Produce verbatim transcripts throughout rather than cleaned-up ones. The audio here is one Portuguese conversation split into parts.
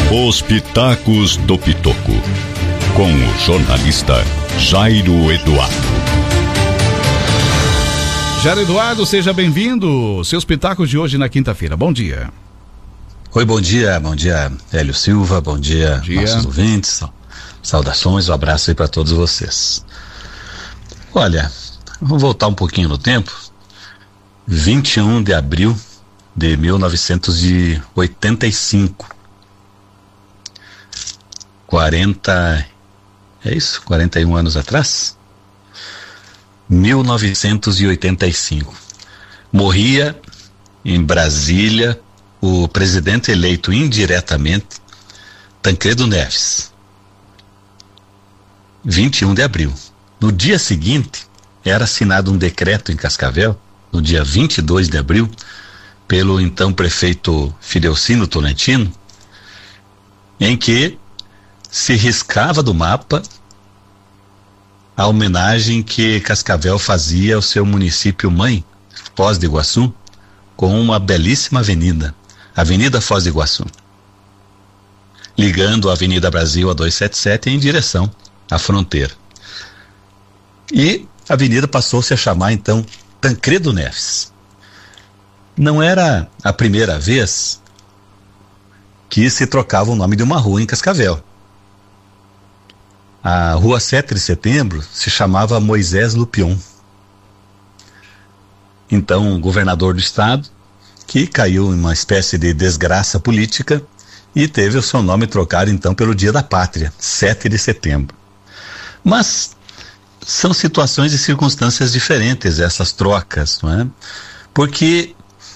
Os Pitacos do Pitoco, com o jornalista Jairo Eduardo. Jairo Eduardo, seja bem-vindo. Seus pitacos de hoje na quinta-feira. Bom dia. Oi, bom dia. Bom dia, Hélio Silva. Bom dia, bom dia. Nossos ouvintes. Saudações, um abraço aí para todos vocês. Olha, vamos voltar um pouquinho no tempo. vinte e um de abril de mil novecentos e oitenta e cinco. quarenta, é isso? quarenta e um anos atrás? mil novecentos e oitenta e cinco. Morria em Brasília o presidente eleito indiretamente, Tancredo Neves. vinte e um de abril. No dia seguinte, era assinado um decreto em Cascavel, no dia vinte e dois de abril, pelo então prefeito Fidelcino Tolentino, em que se riscava do mapa a homenagem que Cascavel fazia ao seu município mãe, Foz do Iguaçu, com uma belíssima avenida, Avenida Foz do Iguaçu, ligando a Avenida Brasil a duzentos e setenta e sete em direção à fronteira. E a avenida passou-se a chamar então Tancredo Neves. Não era a primeira vez que se trocava o nome de uma rua em Cascavel. A rua sete de setembro se chamava Moisés Lupion. Então, governador do estado, que caiu em uma espécie de desgraça política e teve o seu nome trocado então pelo Dia da Pátria, sete de setembro. Mas são situações e circunstâncias diferentes essas trocas, não é? Porque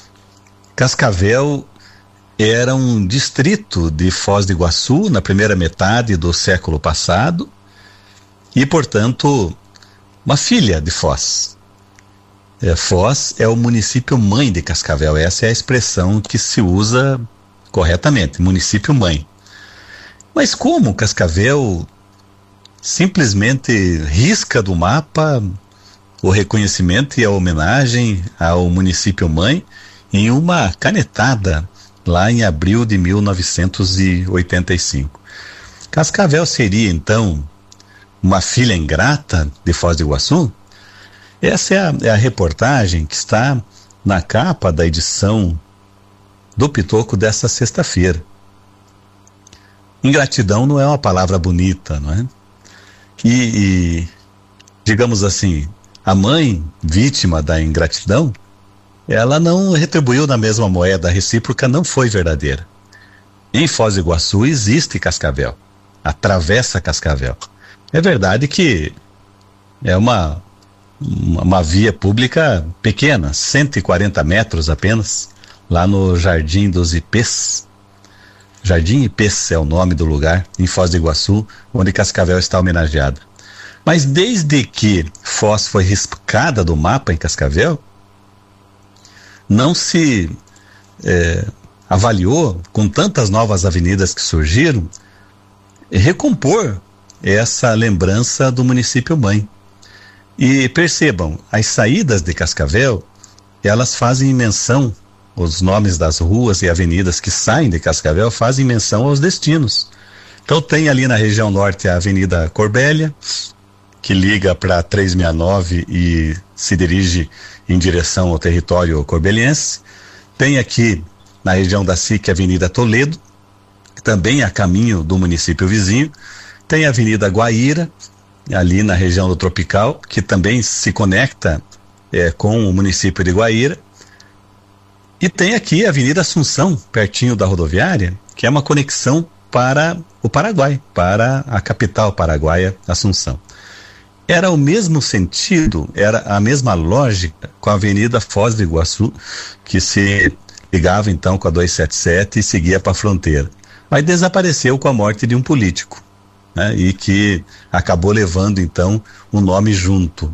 Cascavel era um distrito de Foz do Iguaçu na primeira metade do século passado e, portanto, uma filha de Foz. É, Foz é o município mãe de Cascavel, essa é a expressão que se usa corretamente, município mãe. Mas como Cascavel simplesmente risca do mapa o reconhecimento e a homenagem ao município mãe em uma canetada lá em abril de mil novecentos e oitenta e cinco. Cascavel seria então uma filha ingrata de Foz do Iguaçu? Essa é a, é a reportagem que está na capa da edição do Pitoco dessa sexta-feira. Ingratidão não é uma palavra bonita, não é? E, e digamos assim, a mãe vítima da ingratidão, ela não retribuiu na mesma moeda, a recíproca não foi verdadeira. Em Foz do Iguaçu existe Cascavel, atravessa Cascavel. É verdade que é uma, uma, uma via pública pequena, cento e quarenta metros apenas, lá no Jardim dos Ipês. Jardim Ipês é o nome do lugar, em Foz do Iguaçu, onde Cascavel está homenageada. Mas desde que Foz foi riscada do mapa em Cascavel, não se é, avaliou, com tantas novas avenidas que surgiram, recompor essa lembrança do município mãe. E percebam, as saídas de Cascavel, elas fazem menção, os nomes das ruas e avenidas que saem de Cascavel fazem menção aos destinos. Então tem ali na região norte a Avenida Corbélia, que liga para trezentos e sessenta e nove e se dirige em direção ao território corbeliense. Tem aqui na região da S I C a Avenida Toledo, que também é a caminho do município vizinho. Tem a Avenida Guaíra, ali na região do Tropical, que também se conecta é, com o município de Guaíra. E tem aqui a Avenida Assunção, pertinho da rodoviária, que é uma conexão para o Paraguai, para a capital paraguaia, Assunção. Era o mesmo sentido, era a mesma lógica com a Avenida Foz do Iguaçu, que se ligava então com a duzentos e setenta e sete e seguia para a fronteira. Mas desapareceu com a morte de um político, né, e que acabou levando então o nome junto.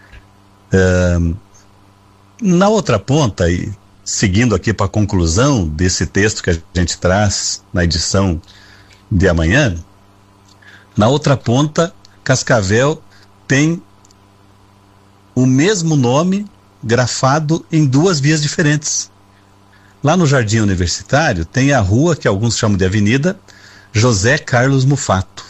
Uh, na outra ponta, e seguindo aqui para a conclusão desse texto que a gente traz na edição de amanhã, na outra ponta, Cascavel tem o mesmo nome grafado em duas vias diferentes. Lá no Jardim Universitário tem a rua que alguns chamam de avenida, José Carlos Mufato.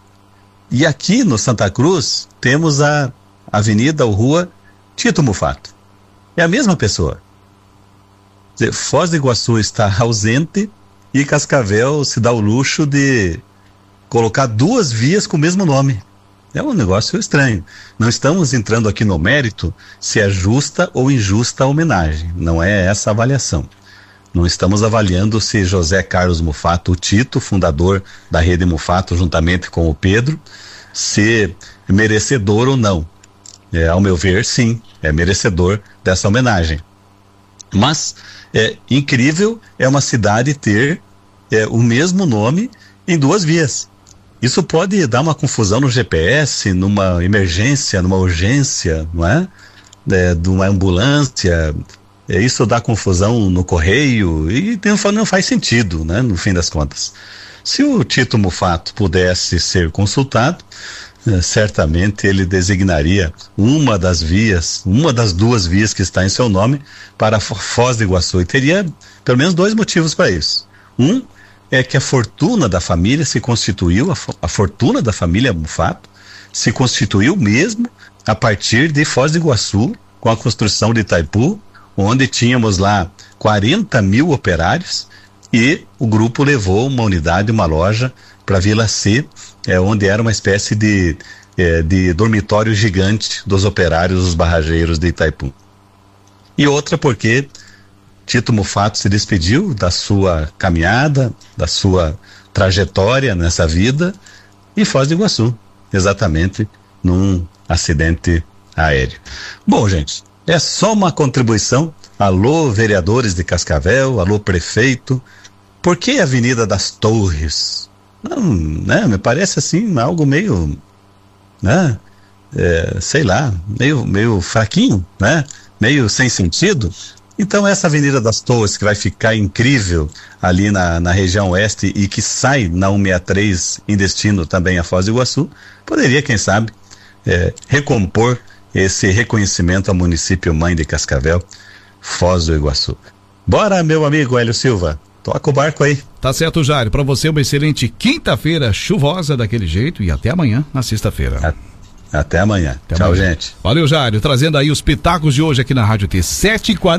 E aqui no Santa Cruz temos a avenida ou rua Tito Mufato. É a mesma pessoa. Quer dizer, Foz do Iguaçu está ausente e Cascavel se dá o luxo de colocar duas vias com o mesmo nome. É um negócio estranho. Não estamos entrando aqui no mérito se é justa ou injusta a homenagem. Não é essa a avaliação. Não estamos avaliando se José Carlos Mufato, o Tito, fundador da Rede Mufato, juntamente com o Pedro, se é merecedor ou não. É, ao meu ver, sim, é merecedor dessa homenagem. Mas é incrível é uma cidade ter é, o mesmo nome em duas vias. Isso pode dar uma confusão no G P S, numa emergência, numa urgência, não é? É, de uma ambulância. É, isso dá confusão no correio e não, não faz sentido, né, no fim das contas. Se o Tito Mufato pudesse ser consultado, é, certamente ele designaria uma das vias, uma das duas vias que está em seu nome para Foz do Iguaçu, e teria pelo menos dois motivos para isso. Um é que a fortuna da família se constituiu, a, a fortuna da família Mufato se constituiu mesmo a partir de Foz do Iguaçu, com a construção de Itaipu, onde tínhamos lá quarenta mil operários, e o grupo levou uma unidade, uma loja para Vila C, é, onde era uma espécie de, é, de dormitório gigante dos operários, dos barrageiros de Itaipu. E outra porque Tito Mufato se despediu da sua caminhada, da sua trajetória nessa vida, em Foz do Iguaçu, exatamente num acidente aéreo. Bom, gente, é só uma contribuição. Alô, vereadores de Cascavel, alô, prefeito. Por que a Avenida das Torres? Não, né, me parece assim algo meio, né, é, sei lá, meio, meio fraquinho, né, meio sem sentido. Então essa Avenida das Torres, que vai ficar incrível ali na, na região oeste e que sai na cento e sessenta e três em destino também a Foz do Iguaçu, poderia, quem sabe, é, recompor esse reconhecimento ao município mãe de Cascavel, Foz do Iguaçu. Bora, meu amigo Hélio Silva, toca o barco aí. Tá certo, Jair, para você uma excelente quinta-fefeira chuvosa daquele jeito e até amanhã na sexta-feira. Até amanhã. Até Tchau, amanhã. gente. Valeu, Jair, trazendo aí os pitacos de hoje aqui na Rádio T sete e quarenta.